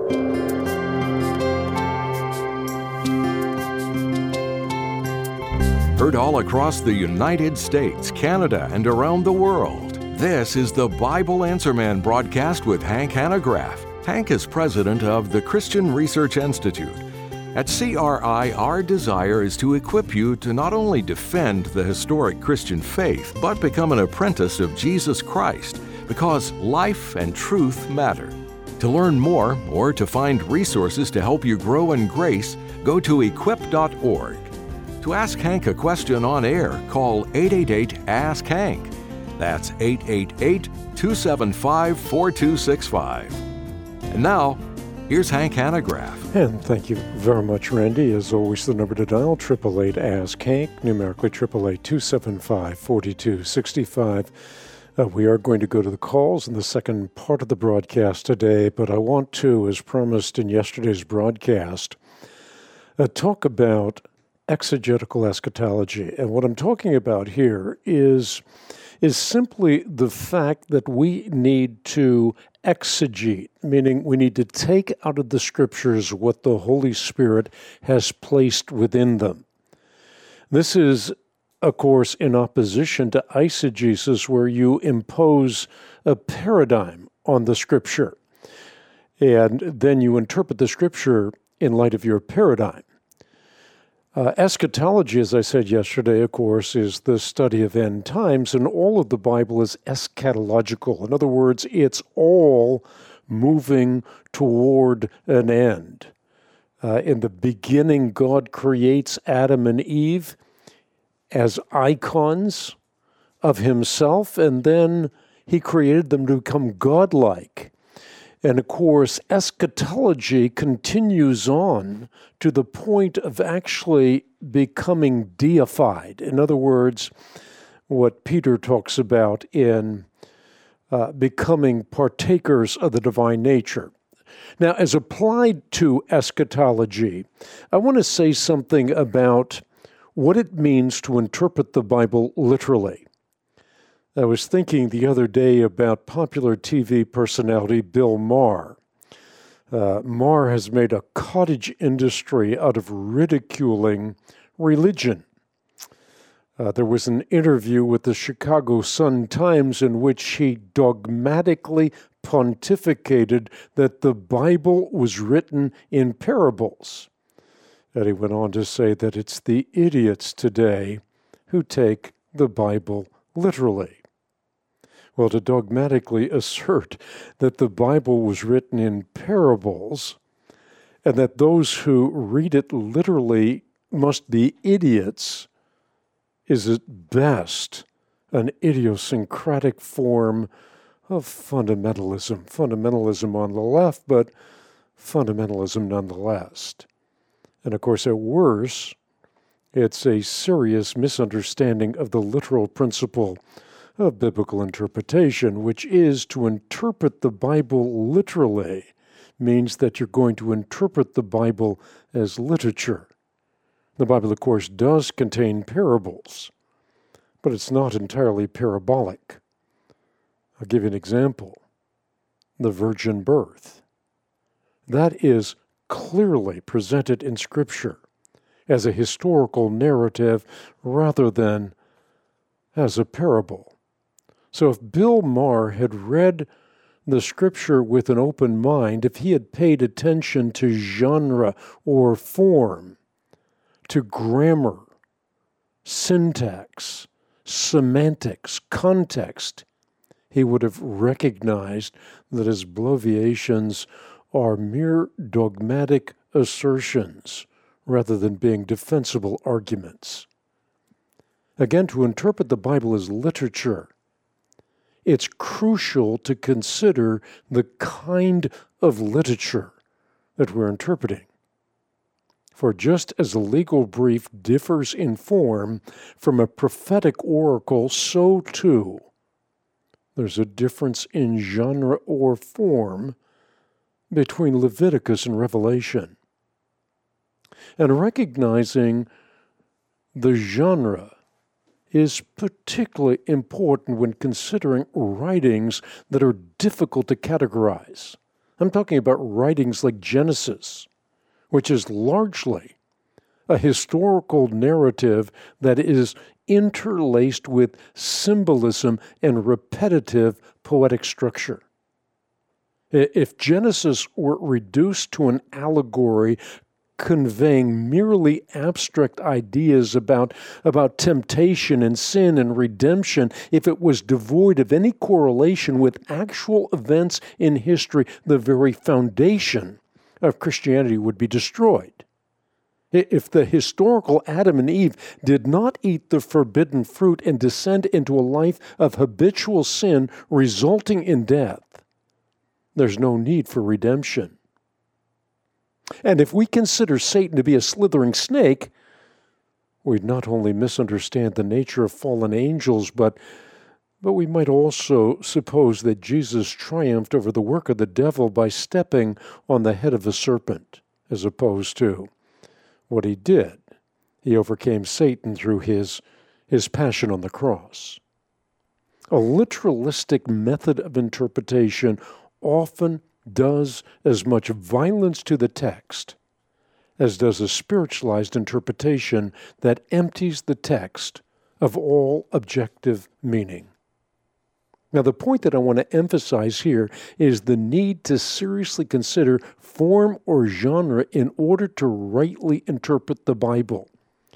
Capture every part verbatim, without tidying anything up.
Heard all across the United States, Canada, and around the world. This is the Bible Answer Man broadcast with Hank Hanegraaff. Hank is president of the Christian Research Institute. At C R I, our desire is to equip you to not only defend the historic Christian faith, but become an apprentice of Jesus Christ, because life and truth matter. To learn more or to find resources to help you grow in grace, go to equip dot org. To ask Hank a question on air, call eight eight eight, ask Hank. That's eight eight eight, two seven five, four two six five. And now, here's Hank Hanegraaff. And thank you very much, Randy. As always, the number to dial, eight eight eight, ask Hank, numerically eight eight eight, two seven five, four two six five. Uh, we are going to go to the calls in the second part of the broadcast today, but I want to, as promised in yesterday's broadcast, uh, talk about exegetical eschatology. And what I'm talking about here is, is simply the fact that we need to exegete, meaning we need to take out of the scriptures what the Holy Spirit has placed within them. This is, of course, in opposition to eisegesis, where you impose a paradigm on the scripture, and then you interpret the scripture in light of your paradigm. Uh, eschatology, as I said yesterday, of course, is the study of end times, and all of the Bible is eschatological. In other words, it's all moving toward an end. Uh, in the beginning, God creates Adam and Eve as icons of himself, and then he created them to become godlike. And of course, eschatology continues on to the point of actually becoming deified. In other words, what Peter talks about in uh, becoming partakers of the divine nature. Now, as applied to eschatology, I want to say something about what it means to interpret the Bible literally. I was thinking the other day about popular T V personality Bill Maher. Uh, Maher has made a cottage industry out of ridiculing religion. Uh, there was an interview with the Chicago Sun-Times in which he dogmatically pontificated that the Bible was written in parables. And he went on to say that it's the idiots today who take the Bible literally. Well, to dogmatically assert that the Bible was written in parables and that those who read it literally must be idiots is at best an idiosyncratic form of fundamentalism. Fundamentalism on the left, but fundamentalism nonetheless. And of course, at worst, it's a serious misunderstanding of the literal principle of biblical interpretation, which is to interpret the Bible literally means that you're going to interpret the Bible as literature. The Bible, of course, does contain parables, but it's not entirely parabolic. I'll give you an example. The virgin birth. That is clearly presented in Scripture as a historical narrative rather than as a parable. So if Bill Maher had read the Scripture with an open mind, if he had paid attention to genre or form, to grammar, syntax, semantics, context, he would have recognized that his bloviations are mere dogmatic assertions rather than being defensible arguments. Again, to interpret the Bible as literature, it's crucial to consider the kind of literature that we're interpreting. For just as a legal brief differs in form from a prophetic oracle, so too there's a difference in genre or form between Leviticus and Revelation. And recognizing the genre is particularly important when considering writings that are difficult to categorize. I'm talking about writings like Genesis, which is largely a historical narrative that is interlaced with symbolism and repetitive poetic structure. If Genesis were reduced to an allegory conveying merely abstract ideas about, about temptation and sin and redemption, if it was devoid of any correlation with actual events in history, the very foundation of Christianity would be destroyed. If the historical Adam and Eve did not eat the forbidden fruit and descend into a life of habitual sin resulting in death, there's no need for redemption. And if we consider Satan to be a slithering snake, we'd not only misunderstand the nature of fallen angels, but, but we might also suppose that Jesus triumphed over the work of the devil by stepping on the head of a serpent, as opposed to what he did. He overcame Satan through his, his passion on the cross. A literalistic method of interpretation often does as much violence to the text as does a spiritualized interpretation that empties the text of all objective meaning. Now, the point that I want to emphasize here is the need to seriously consider form or genre in order to rightly interpret the Bible,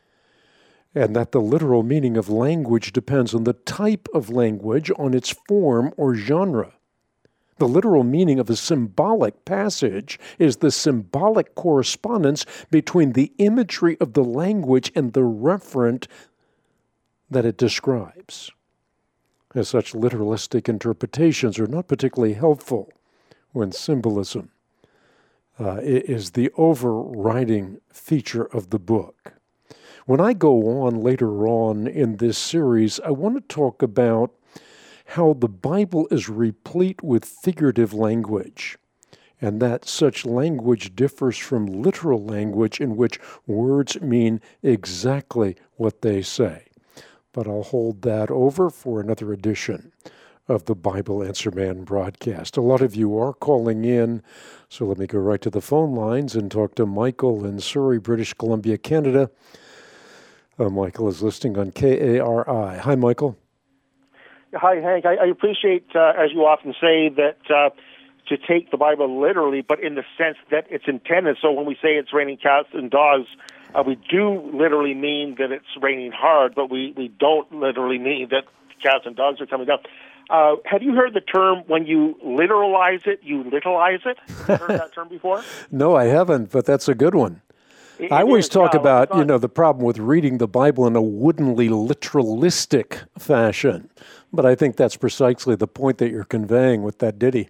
and that the literal meaning of language depends on the type of language, on its form or genre. The literal meaning of a symbolic passage is the symbolic correspondence between the imagery of the language and the referent that it describes. As such, literalistic interpretations are not particularly helpful when symbolism uh, is the overriding feature of the book. When I go on later on in this series, I want to talk about how the Bible is replete with figurative language, and that such language differs from literal language in which words mean exactly what they say. But I'll hold that over for another edition of the Bible Answer Man broadcast. A lot of you are calling in, so let me go right to the phone lines and talk to Michael in Surrey, British Columbia, Canada. Uh, Michael is listening on K A R I. Hi, Michael. Hi, Hank. I, I appreciate, uh, as you often say, that uh, to take the Bible literally, but in the sense that it's intended. So when we say it's raining cats and dogs, uh, we do literally mean that it's raining hard, but we, we don't literally mean that cats and dogs are coming down. Uh, have you heard the term, when you literalize it, you literalize it? Have you heard that term before? No, I haven't, but that's a good one. It, I it always is, talk yeah, about, like you know, the problem with reading the Bible in a woodenly literalistic fashion. But I think that's precisely the point that you're conveying with that ditty.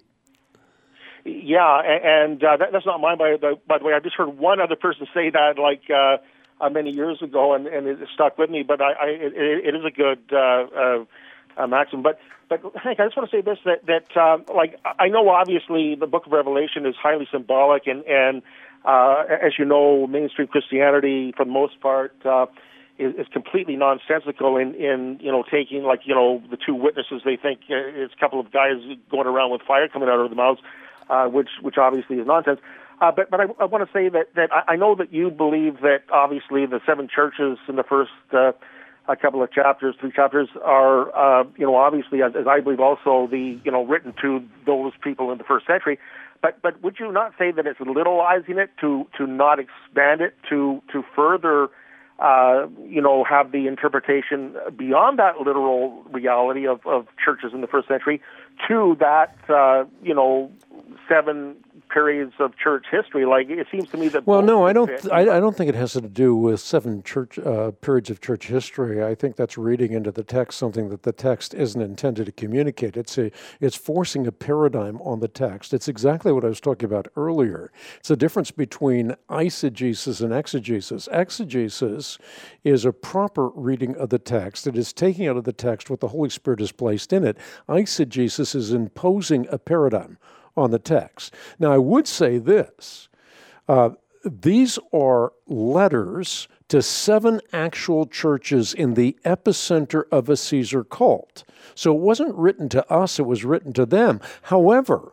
Yeah, and uh, that, that's not mine, by the, by the way. I just heard one other person say that, like, uh, uh, many years ago, and, and it stuck with me, but I, I, it, it is a good uh, uh, maxim. But, but Hank, I just want to say this, that, that uh, like, I know obviously the book of Revelation is highly symbolic, and, and uh, as you know, mainstream Christianity, for the most part, uh, is, is completely nonsensical in, in, you know, taking, like, you know, the two witnesses, they think uh, it's a couple of guys going around with fire coming out of their mouths, uh, which which obviously is nonsense. Uh, but but I, I want to say that, that I, I know that you believe that obviously the seven churches in the first uh, a couple of chapters, three chapters, are, uh, you know, obviously, as, as I believe also, the, you know, written to those people in the first century. But but would you not say that it's literalizing it to, to not expand it, to, to further, uh, you know, have the interpretation beyond that literal reality of, of churches in the first century to that, uh, you know, seven periods of church history? Like, it seems to me that... Well, no, I don't I, I don't think it has to do with seven church uh, periods of church history. I think that's reading into the text something that the text isn't intended to communicate. It's a, it's forcing a paradigm on the text. It's exactly what I was talking about earlier. It's a difference between eisegesis and exegesis. Exegesis is a proper reading of the text. It is taking out of the text what the Holy Spirit has placed in it. Eisegesis is imposing a paradigm on the text. Now, I would say this. Uh, these are letters to seven actual churches in the epicenter of a Caesar cult. So it wasn't written to us, it was written to them. However,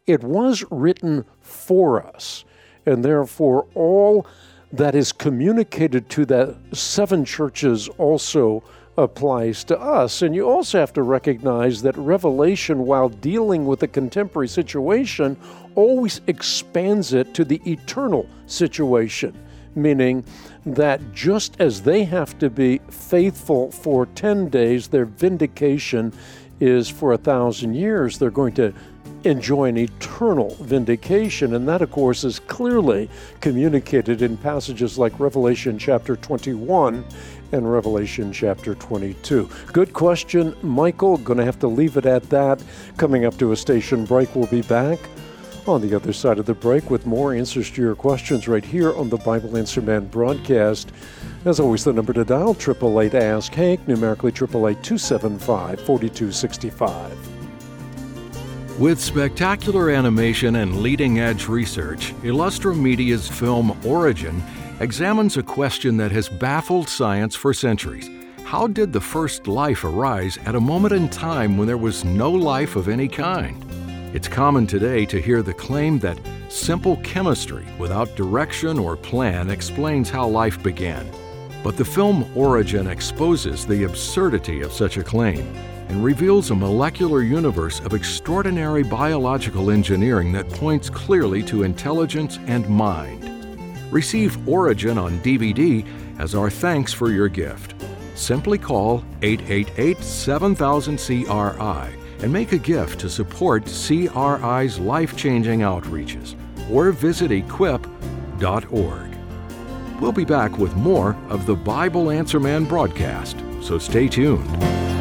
it was written for us, and therefore all that is communicated to the seven churches also applies to us. And you also have to recognize that Revelation, while dealing with a contemporary situation, always expands it to the eternal situation, meaning that just as they have to be faithful for ten days, their vindication is for a thousand years. They're going to enjoy an eternal vindication, and that, of course, is clearly communicated in passages like Revelation chapter twenty-one and Revelation chapter twenty-two. Good question, Michael. Going to have to leave it at that. Coming up to a station break, we'll be back on the other side of the break with more answers to your questions right here on the Bible Answer Man broadcast. As always, the number to dial, eight eight eight, ask Hank, numerically eight eight eight, two seven five, four two six five. With spectacular animation and leading-edge research, Illustra Media's film Origin examines a question that has baffled science for centuries. How did the first life arise at a moment in time when there was no life of any kind? It's common today to hear the claim that simple chemistry without direction or plan explains how life began. But the film Origin exposes the absurdity of such a claim and reveals a molecular universe of extraordinary biological engineering that points clearly to intelligence and mind. Receive Origin on D V D as our thanks for your gift. Simply call eight eight eight, seven thousand, C R I and make a gift to support C R I's life-changing outreaches, or visit equip dot org. We'll be back with more of the Bible Answer Man broadcast, so stay tuned.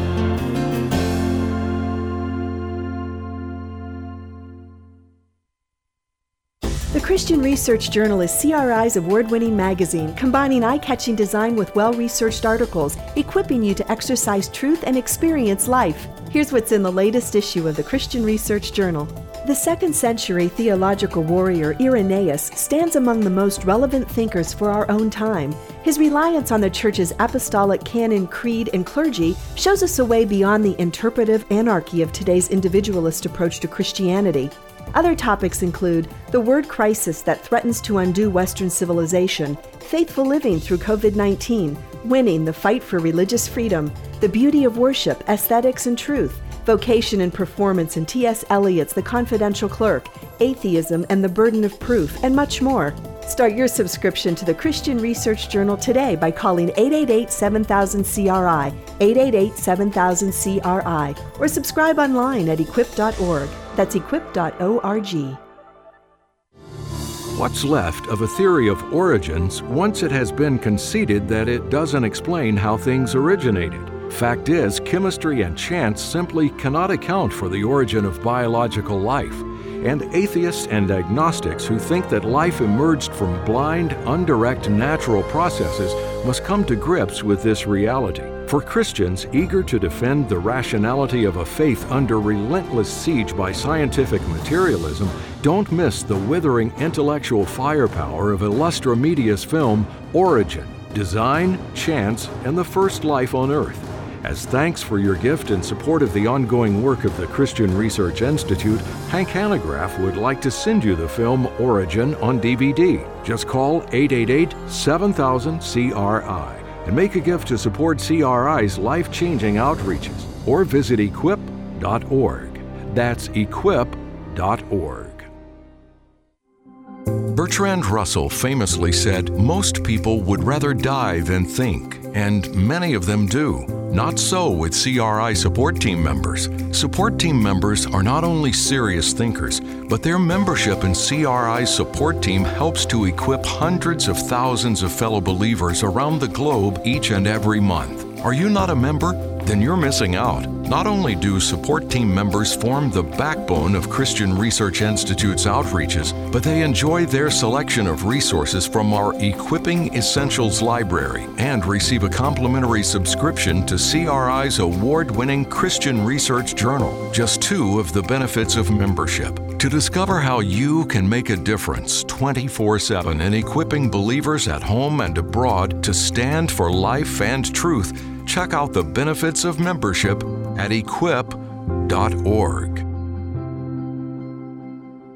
The Christian Research Journal is C R I's award-winning magazine, combining eye-catching design with well-researched articles, equipping you to exercise truth and experience life. Here's what's in the latest issue of the Christian Research Journal. The second century theological warrior Irenaeus stands among the most relevant thinkers for our own time. His reliance on the Church's apostolic canon, creed, and clergy shows us a way beyond the interpretive anarchy of today's individualist approach to Christianity. Other topics include the word crisis that threatens to undo Western civilization, faithful living through covid nineteen, winning the fight for religious freedom, the beauty of worship, aesthetics and truth, vocation and performance in T S Eliot's The Confidential Clerk, atheism and the burden of proof, and much more. Start your subscription to the Christian Research Journal today by calling eight eight eight, seven thousand, C R I, eight eight eight, seven thousand, C R I, or subscribe online at equip dot org. That's equip dot org. What's left of a theory of origins once it has been conceded that it doesn't explain how things originated? Fact is, chemistry and chance simply cannot account for the origin of biological life. And atheists and agnostics who think that life emerged from blind, undirect natural processes must come to grips with this reality. For Christians eager to defend the rationality of a faith under relentless siege by scientific materialism, don't miss the withering intellectual firepower of Illustra Media's film Origin, Design, Chance, and the First Life on Earth. As thanks for your gift in support of the ongoing work of the Christian Research Institute, Hank Hanegraaff would like to send you the film Origin on D V D. Just call eight eight eight, seven thousand, C R I and make a gift to support C R I's life-changing outreaches, or visit equip dot org. That's equip dot org. Bertrand Russell famously said, "Most people would rather die than think," and many of them do. Not so with C R I support team members. Support team members are not only serious thinkers, but their membership in C R I's support team helps to equip hundreds of thousands of fellow believers around the globe each and every month. Are you not a member? Then you're missing out. Not only do support team members form the backbone of Christian Research Institute's outreaches, but they enjoy their selection of resources from our Equipping Essentials library and receive a complimentary subscription to C R I's award-winning Christian Research Journal, just two of the benefits of membership. To discover how you can make a difference twenty-four seven in equipping believers at home and abroad to stand for life and truth, check out the benefits of membership at equip dot org.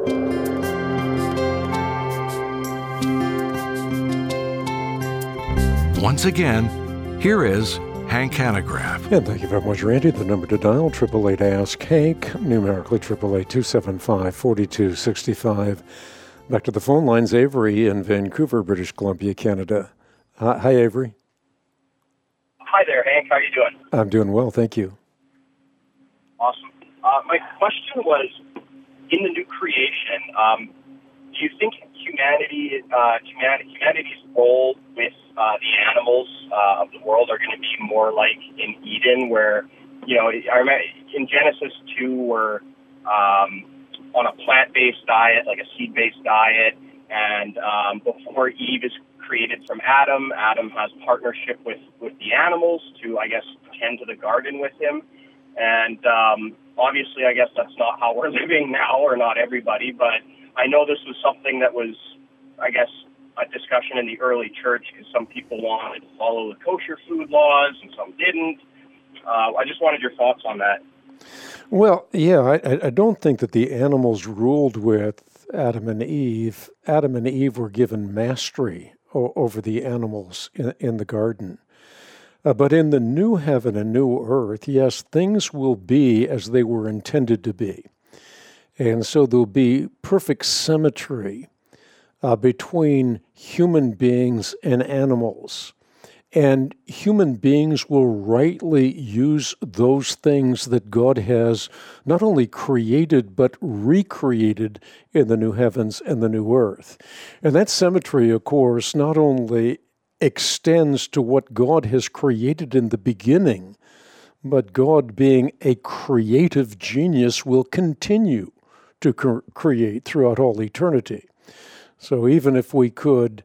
Once again, here is Hank Hanegraaff. And thank you very much, Randy. The number to dial, eight eight eight Ask Hank, numerically eight eight eight, two seven five, four two six five. Back to the phone lines, Avery in Vancouver, British Columbia, Canada. Uh, hi, Avery. Hi there, Hank. How are you doing? I'm doing well, thank you. Awesome. Uh, my question was, in the new creation, um, do you think humanity, uh, humanity, humanity's role with uh, the animals uh, of the world are going to be more like in Eden, where, you know, I remember in Genesis two, we're um, on a plant-based diet, like a seed-based diet, and um, before Eve is created from Adam, Adam has partnership with, with the animals to, I guess, tend to the garden with him. And um, obviously, I guess that's not how we're living now, or not everybody, but I know this was something that was, I guess, a discussion in the early church, because some people wanted to follow the kosher food laws and some didn't. Uh, I just wanted your thoughts on that. Well, yeah, I, I don't think that the animals ruled with Adam and Eve. Adam and Eve were given mastery o- over the animals in, in the garden. Uh, but in the new heaven and new earth, yes, things will be as they were intended to be. And so there'll be perfect symmetry uh, between human beings and animals. And human beings will rightly use those things that God has not only created, but recreated in the new heavens and the new earth. And that symmetry, of course, not only extends to what God has created in the beginning, but God, being a creative genius, will continue to cre- create throughout all eternity. So even if we could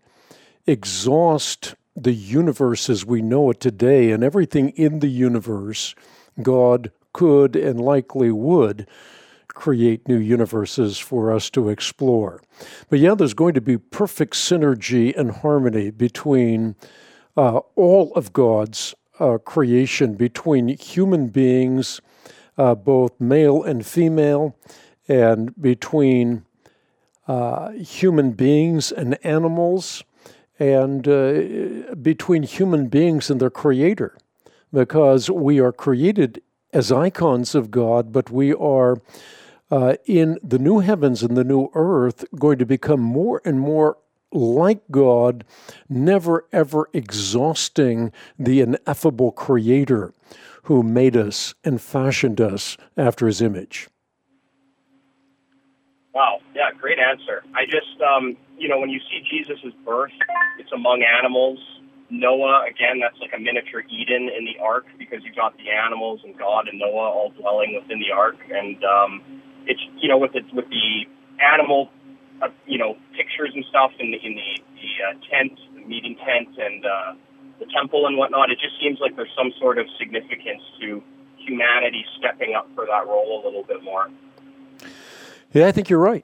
exhaust the universe as we know it today, and everything in the universe, God could and likely would create new universes for us to explore. But yeah, there's going to be perfect synergy and harmony between uh, all of God's uh, creation, between human beings, uh, both male and female, and between uh, human beings and animals, and uh, between human beings and their Creator, because we are created as icons of God, but we are uh, in the new heavens and the new earth going to become more and more like God, never ever exhausting the ineffable Creator who made us and fashioned us after His image. Wow, yeah, great answer. I just, um, you know, when you see Jesus' birth, it's among animals. Noah, again, that's like a miniature Eden in the ark, because you've got the animals and God and Noah all dwelling within the ark. And um, it's, you know, with the, with the animal, uh, you know, pictures and stuff in the, in the, the uh, tent, the meeting tent, and uh, the temple and whatnot, it just seems like there's some sort of significance to humanity stepping up for that role a little bit more. Yeah, I think you're right.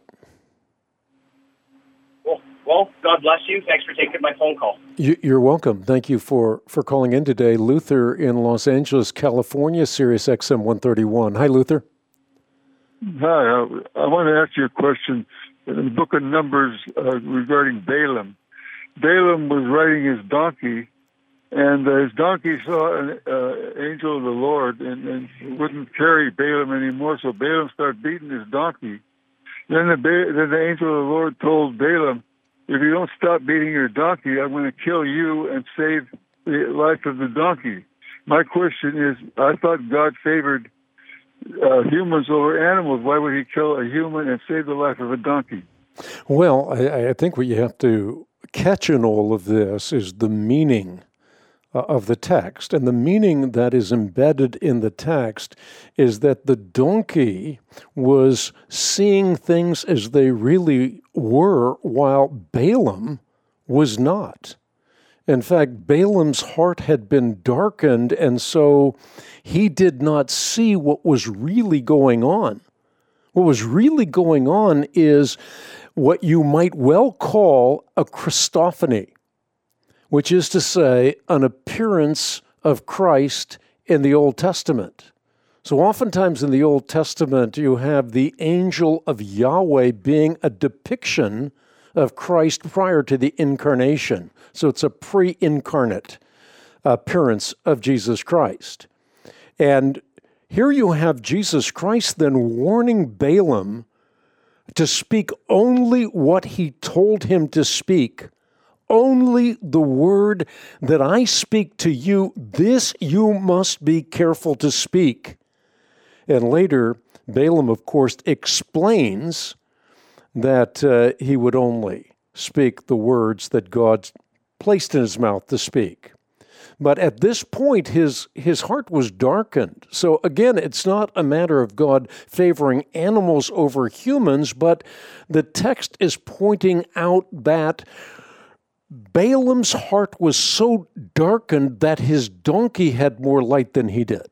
Cool. Well, God bless you. Thanks for taking my phone call. You, you're welcome. Thank you for, for calling in today. Luther in Los Angeles, California, Sirius X M one thirty-one. Hi, Luther. Hi. I, I want to ask you a question. In the book of Numbers uh, regarding Balaam, Balaam was riding his donkey, and uh, his donkey saw an uh, angel of the Lord and, and wouldn't carry Balaam anymore, so Balaam started beating his donkey. Then the, then the angel of the Lord told Balaam, if you don't stop beating your donkey, I'm going to kill you and save the life of the donkey. My question is, I thought God favored uh, humans over animals. Why would he kill a human and save the life of a donkey? Well, I, I think what you have to catch in all of this is the meaning of the text. And the meaning that is embedded in the text is that the donkey was seeing things as they really were, while Balaam was not. In fact, Balaam's heart had been darkened, and so he did not see what was really going on. What was really going on is what you might well call a Christophany, which is to say, an appearance of Christ in the Old Testament. So oftentimes in the Old Testament, you have the angel of Yahweh being a depiction of Christ prior to the incarnation. So it's a pre-incarnate appearance of Jesus Christ. And here you have Jesus Christ then warning Balaam to speak only what he told him to speak. Only the word that I speak to you, this you must be careful to speak. And later, Balaam, of course, explains that uh, he would only speak the words that God placed in his mouth to speak. But at this point, his, his heart was darkened. So again, it's not a matter of God favoring animals over humans, but the text is pointing out that Balaam's heart was so darkened that his donkey had more light than he did.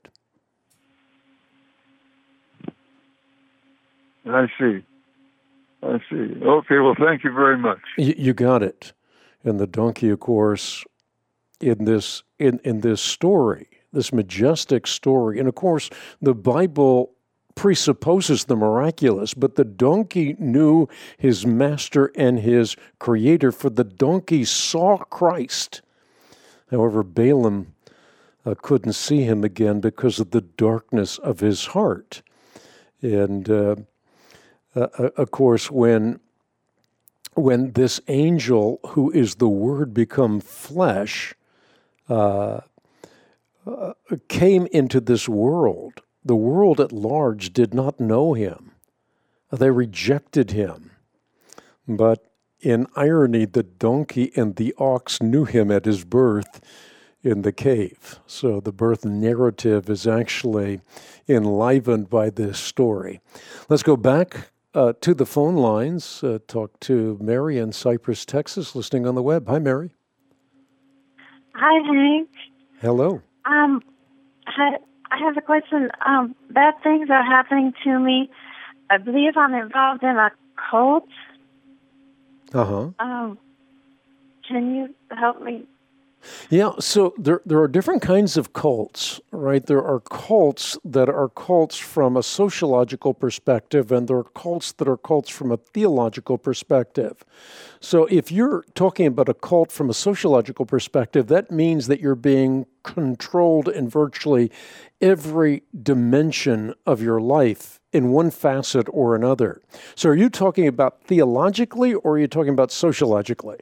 I see. I see. Okay, well, thank you very much. You, you got it. And the donkey, of course, in this in, in this story, this majestic story, and of course, the Bible presupposes the miraculous, but the donkey knew his master and his creator, for the donkey saw Christ. However, Balaam uh, couldn't see him again because of the darkness of his heart. And uh, Uh, of course, when when this angel, who is the Word become flesh, uh, uh, came into this world, the world at large did not know him. They rejected him. But in irony, the donkey and the ox knew him at his birth in the cave. So the birth narrative is actually enlivened by this story. Let's go back Uh, to the phone lines, uh, talk to Mary in Cypress, Texas, listening on the web. Hi, Mary. Hi, Hank. Hello. Um, I, I have a question. Um, bad things are happening to me. I believe I'm involved in a cult. Uh-huh. Um, can you help me? Yeah, so there there are different kinds of cults, right? There are cults that are cults from a sociological perspective, and there are cults that are cults from a theological perspective. So if you're talking about a cult from a sociological perspective, that means that you're being controlled in virtually every dimension of your life in one facet or another. So are you talking about theologically, or are you talking about sociologically?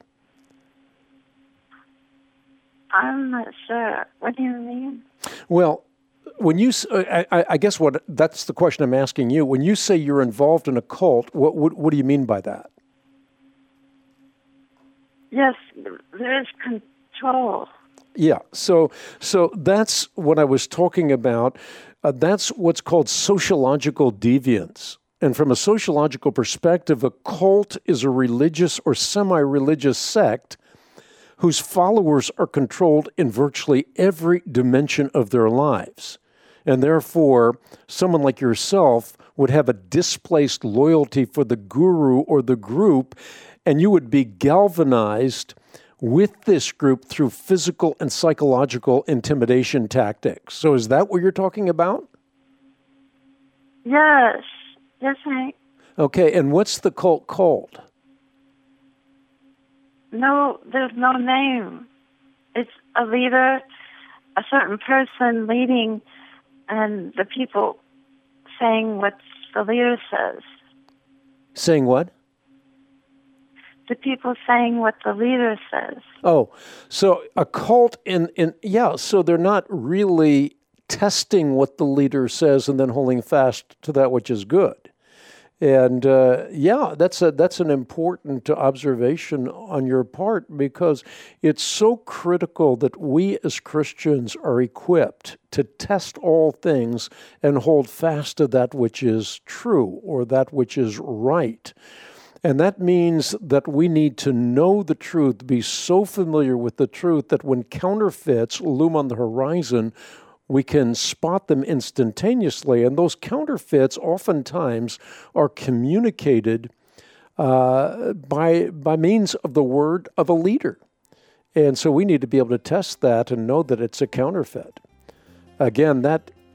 I'm not sure. What do you mean? Well, when you, I, I guess what that's the question I'm asking you. When you say you're involved in a cult, what what, what do you mean by that? Yes, there is control. Yeah, so so that's what I was talking about. Uh, that's what's called sociological deviance. And from a sociological perspective, a cult is a religious or semi-religious sect whose followers are controlled in virtually every dimension of their lives. And therefore, someone like yourself would have a displaced loyalty for the guru or the group, and you would be galvanized with this group through physical and psychological intimidation tactics. So is that what you're talking about? Yes. Yes, Hank. Okay, and what's the cult called? No, there's no name. It's a leader, a certain person leading, and the people saying what the leader says. Saying what? The people saying what the leader says. Oh, so a cult in, in yeah, so they're not really testing what the leader says and then holding fast to that which is good. And uh, yeah, that's a that's an important observation on your part, because it's so critical that we as Christians are equipped to test all things and hold fast to that which is true or that which is right. And that means that we need to know the truth, be so familiar with the truth that when counterfeits loom on the horizon, we can spot them instantaneously. And those counterfeits oftentimes are communicated uh, by, by means of the word of a leader. And so we need to be able to test that and know that it's a counterfeit. Again, that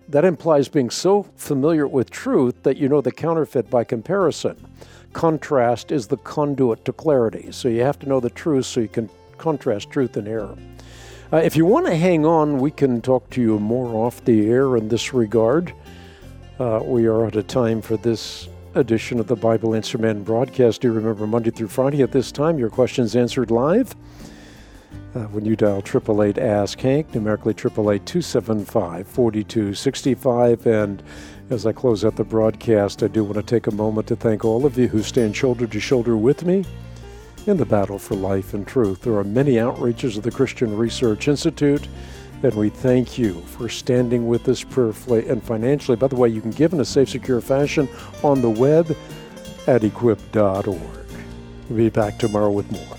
that implies being so familiar with truth that you know the counterfeit by comparison. Contrast is the conduit to clarity. So you have to know the truth so you can contrast truth and error. Uh, if you want to hang on, we can talk to you more off the air in this regard. Uh, we are out of time for this edition of the Bible Answer Man broadcast. Do remember, Monday through Friday at this time, your questions answered live. Uh, when you dial eight eight eight, ask Hank, numerically eight eight eight, two seven five, four two six five. And as I close out the broadcast, I do want to take a moment to thank all of you who stand shoulder to shoulder with me in the battle for life and truth. There are many outreaches of the Christian Research Institute, and we thank you for standing with us prayerfully and financially. By the way, you can give in a safe, secure fashion on the web at equip dot org. We'll be back tomorrow with more.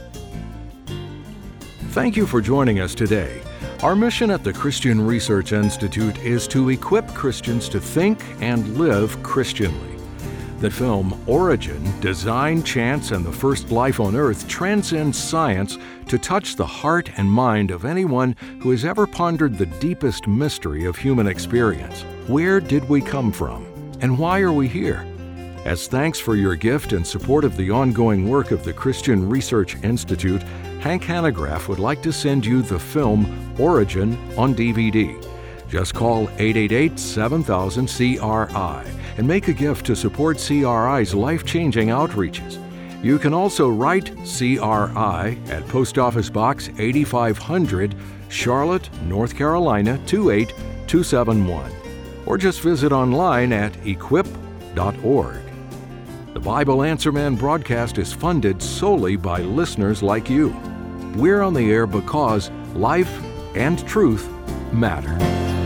Thank you for joining us today. Our mission at the Christian Research Institute is to equip Christians to think and live Christianly. The film Origin, Design, Chance, and the First Life on Earth transcends science to touch the heart and mind of anyone who has ever pondered the deepest mystery of human experience. Where did we come from? And why are we here? As thanks for your gift and support of the ongoing work of the Christian Research Institute, Hank Hanegraaff would like to send you the film Origin on D V D. Just call eight eight eight, seven thousand, C R I and make a gift to support C R I's life-changing outreaches. You can also write C R I at Post Office Box eighty-five hundred, Charlotte, North Carolina two eight two seven one, or just visit online at equip dot org. The Bible Answer Man broadcast is funded solely by listeners like you. We're on the air because life and truth matter.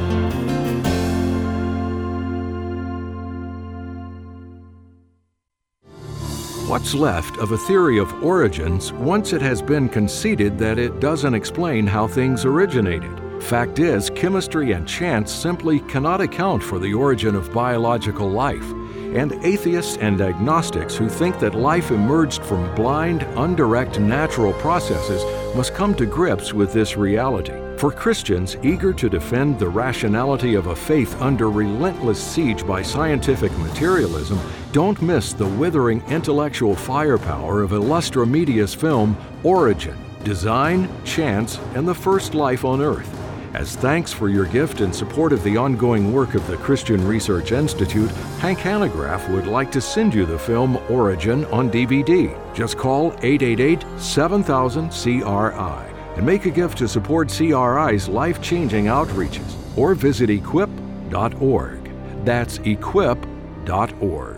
What's left of a theory of origins once it has been conceded that it doesn't explain how things originated? Fact is, chemistry and chance simply cannot account for the origin of biological life. And atheists and agnostics who think that life emerged from blind, undirect natural processes must come to grips with this reality. For Christians eager to defend the rationality of a faith under relentless siege by scientific materialism, don't miss the withering intellectual firepower of Illustra Media's film Origin, Design, Chance, and the First Life on Earth. As thanks for your gift and support of the ongoing work of the Christian Research Institute, Hank Hanegraaff would like to send you the film Origin on D V D. Just call eight eight eight, seven thousand, C R I and make a gift to support C R I's life-changing outreaches, or visit equip dot org. That's equip dot org.